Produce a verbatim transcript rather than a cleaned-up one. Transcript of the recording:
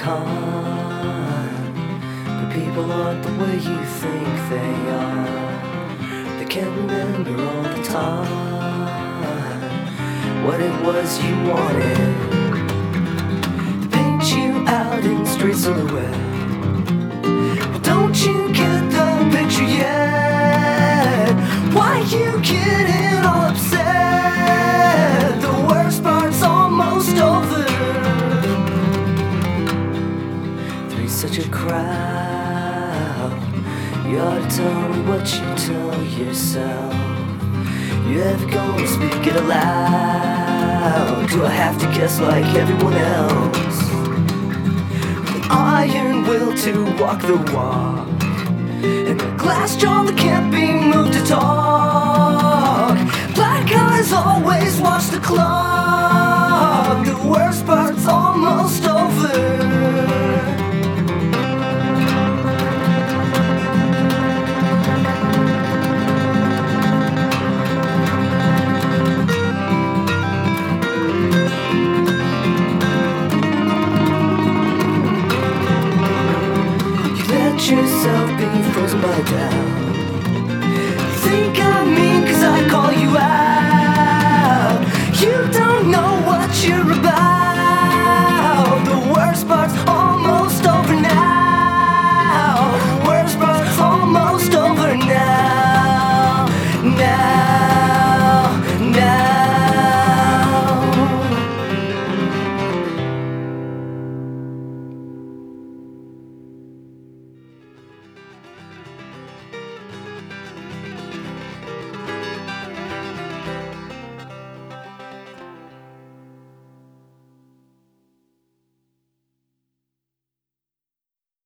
kind, but people aren't the way you think they are. They can't remember all the time what it was you wanted. They paint you out in straight silhouette. Well, don't you get the picture yet? Why you getting all upset? The worst part's almost over. There's such a crowd. You ought to tell me what you tell yourself. You ever gonna speak it aloud? Do I have to guess like everyone else? The iron will to walk the walk, and the glass jaw that can't be moved.